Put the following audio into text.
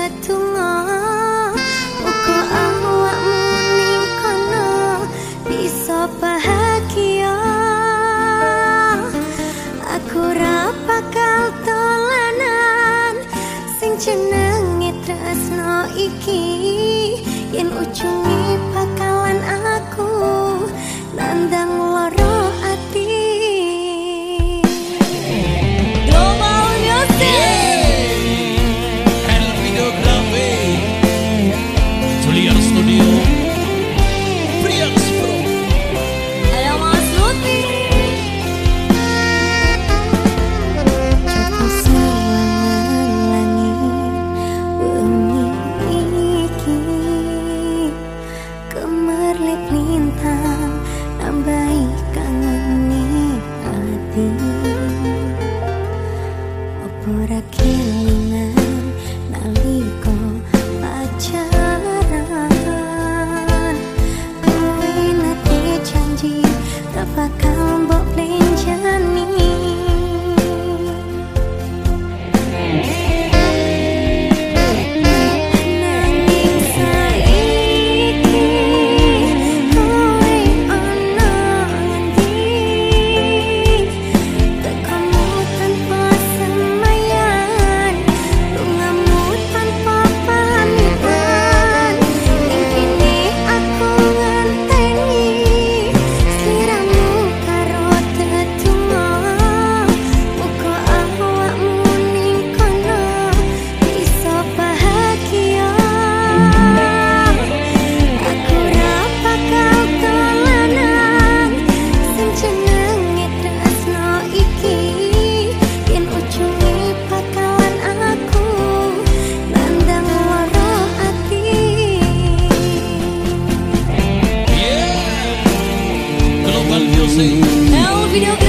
tetungga uga awakmu ning kono bisa bahagia. Aku ra bakal dolanan sing jenenge tresno iki, yen ujunge bakalan aku nandang loro ati. Global Music El Videografi Julian Studio Prians Pro. Halo Mas Lutfi. Jatuh sawangan langit bengi iki, kemerlip lintang nambahi kangeni ati. Opo ra kelingan nalika pacaran, kowe nate janji ra bakal mbok plenjani. Nanging saiki kowe ana ngendi, tekamu tanpa semayan, lungamu tanpa pamitan. Ning kene aku ngenteni sliramu karo tetungga, muga awakmu ning kono bisa bahagia. Aku ra bakal dolanan sing jenenge tresno iki, yen ujunge bakalan aku nandang loro ati. Yeah, Global Music. El Video